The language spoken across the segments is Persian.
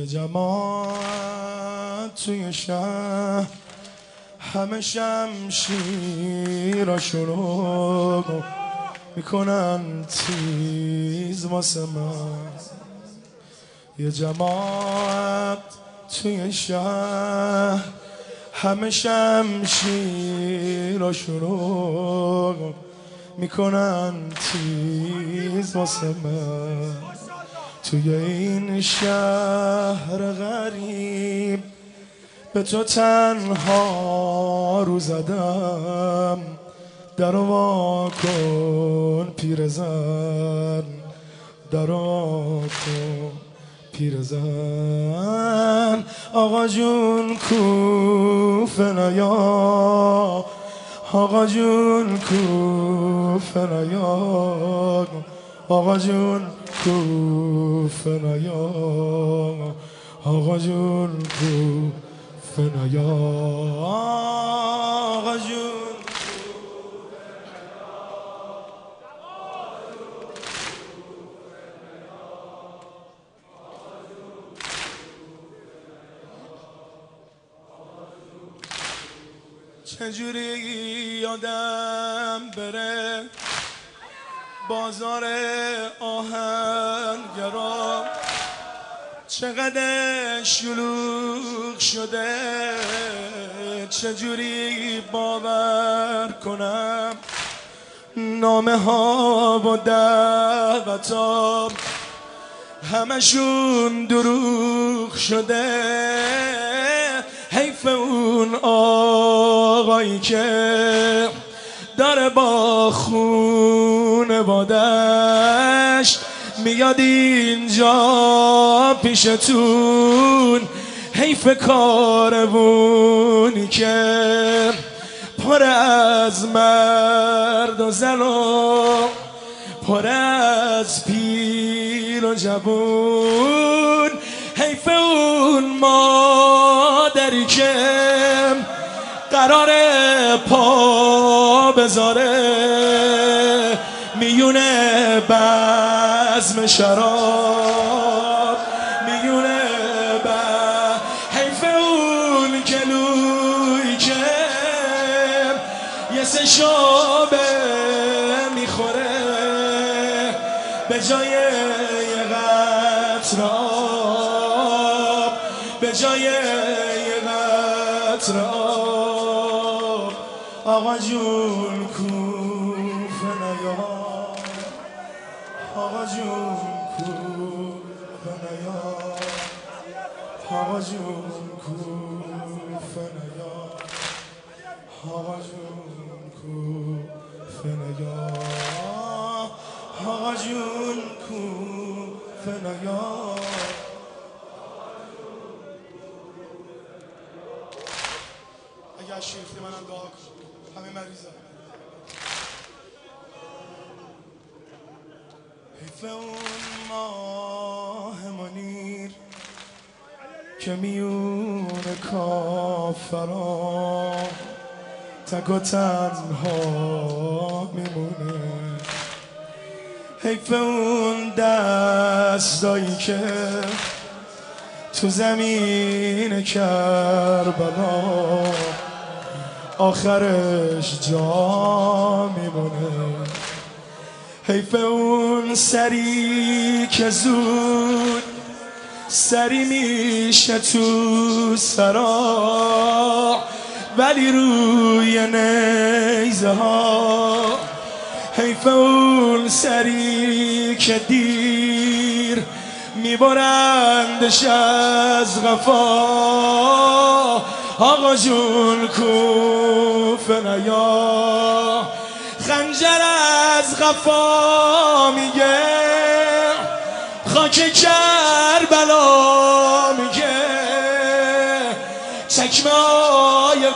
یه جماعت توی شهر همه شمشیراشونو میکنن تیز واسه من. یه جماعت توی شهر همه شمشیراشونو میکنن تیز واسه من. توی این شهر غریب به تو تنها رو زدم، درو وا کن پیرزن، درو وا کن پیرزن. آقا جون کوفه نیا، آقا جون کوفه نیا، آقا جون کوفه نیا، آقا جون کوفه نیا، آقا جون. چجوری یادم بره بازار آهنگرا، چقدر شلوغ شده، چجوری باور کنم نامه ها و دعوتام همشون دروغ شده. حیف اون آقایی که داره با خونوادش میاد اینجا پیشتون. حیف کاروونی که پر از مرد و زن و پر از پیر و جوون. حیف اون مادری که قراره پا بذاره میونه بزم شراب، میونه حیف اون گلویی که یه سه شابه میخوره به جای یه قطره آب، به جای یه قطره آب. آقا جون کوفه نیا، آقا جون کوفه نیا، آقا جون کوفه نیا، آقا جون کوفه نیا، آقا جون کوفه نیا. اگر شیفتی منم دعا کن همه مریضا. حیف اون ماه منیر که میونه کافرا تک و تنها میمونه. حیف اون دستایی که تو زمین کربلا آخرش جا میمونه. حیف اون سری که زود سری میشه تو سرا ولی روی نیزه ها. حیف اون سری که دیر میبرندش از غفا. آقا جون کوفه نیا، خنجر از غفا میگه، خاک کربلا میگه، چکمه های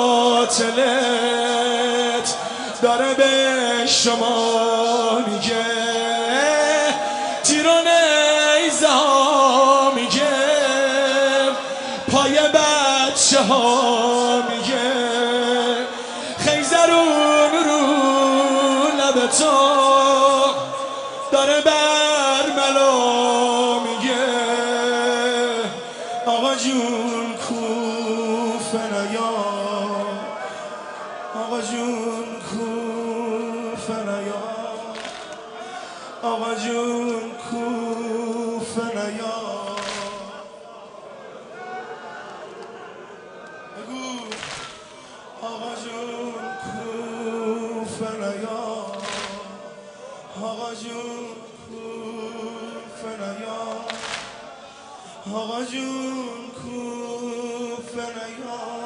قاتلت داره به شما میگه. تیر و نیزه ها میگه، پای بچه ها میگه، خیزرون رو لب تو داره برملا میگه. جون کوفه نیا، آقا جون کوفه نیا، آقا جون کوفه نیا. بگو آقا جون کوفه نیا، آقا جون کوفه نیا، آقا جون کوفه نیا.